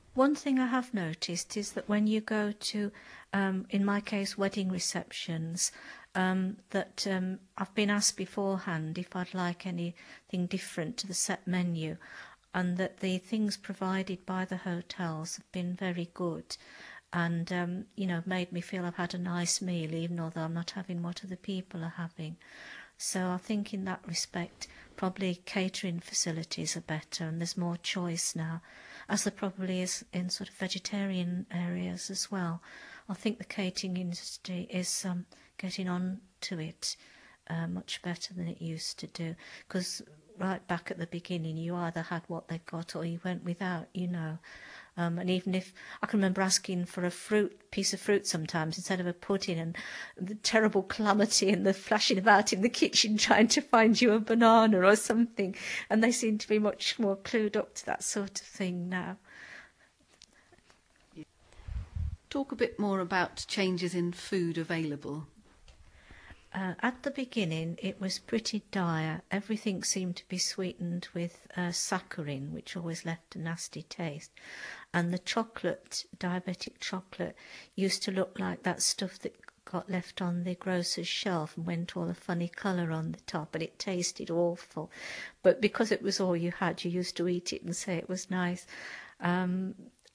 One thing I have noticed is that when you go to, in my case, wedding receptions, that I've been asked beforehand if I'd like anything different to the set menu, and that the things provided by the hotels have been very good, and made me feel I've had a nice meal, even although I'm not having what other people are having. So I think in that respect, probably catering facilities are better, and there's more choice now, as there probably is in sort of vegetarian areas as well. I think the catering industry is getting on to it much better than it used to do, because right back at the beginning you either had what they got or you went without. And even if I can remember asking for a piece of fruit sometimes instead of a pudding, and the terrible calamity and the flashing about in the kitchen trying to find you a banana or something, and they seem to be much more clued up to that sort of thing now. Talk a bit more about changes in food available. At the beginning, it was pretty dire. Everything seemed to be sweetened with saccharin, which always left a nasty taste. And the chocolate, diabetic chocolate, used to look like that stuff that got left on the grocer's shelf and went all a funny colour on the top, and it tasted awful. But because it was all you had, you used to eat it and say it was nice. And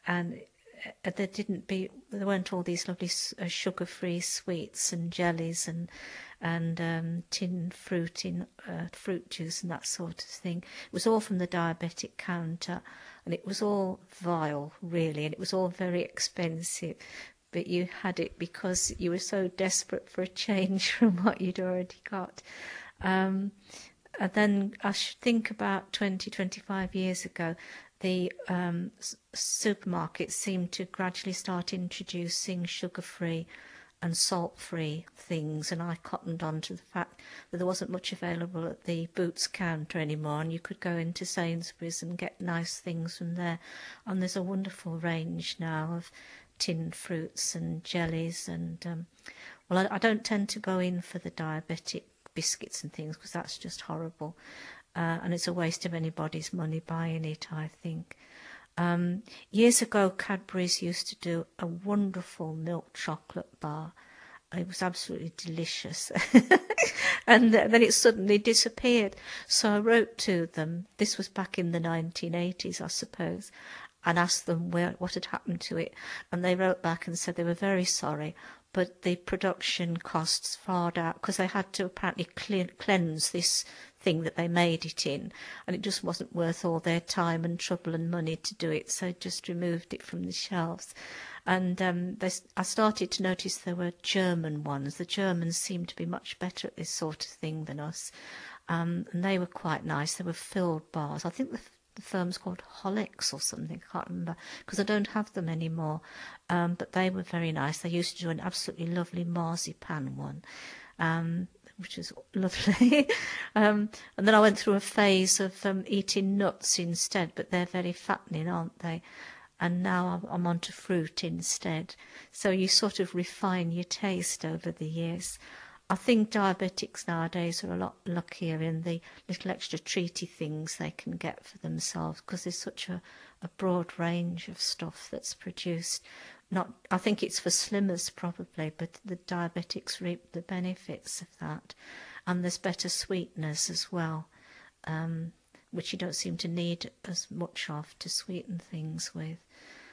there weren't all these lovely sugar-free sweets and jellies and tinned fruit in fruit juice and that sort of thing. It was all from the diabetic counter, and it was all vile, really, and it was all very expensive. But you had it because you were so desperate for a change from what you'd already got. And then I should think about 20, 25 years ago, the supermarkets seemed to gradually start introducing sugar-free and salt-free things, and I cottoned on to the fact that there wasn't much available at the Boots counter anymore, and you could go into Sainsbury's and get nice things from there. And there's a wonderful range now of tinned fruits and jellies, and I don't tend to go in for the diabetic biscuits and things because that's just horrible. And it's a waste of anybody's money buying it, I think. Years ago, Cadbury's used to do a wonderful milk chocolate bar. It was absolutely delicious. And then it suddenly disappeared. So I wrote to them, this was back in the 1980s, I suppose, and asked them what had happened to it. And they wrote back and said they were very sorry, but the production costs far out, because they had to apparently cleanse this thing that they made it in, and it just wasn't worth all their time and trouble and money to do it, so just removed it from the shelves. And I started to notice there were German ones. The Germans seemed to be much better at this sort of thing than us, and they were quite nice. They were filled bars. I think the firm's called Holex or something, I can't remember, because I don't have them anymore. But they were very nice. They used to do an absolutely lovely marzipan one, which is lovely. And then I went through a phase of eating nuts instead, but they're very fattening, aren't they? And now I'm onto fruit instead. So you sort of refine your taste over the years. I think diabetics nowadays are a lot luckier in the little extra treaty things they can get for themselves, because there's such a broad range of stuff that's produced. I think it's for slimmers probably, but the diabetics reap the benefits of that. And there's better sweeteners as well, which you don't seem to need as much of to sweeten things with.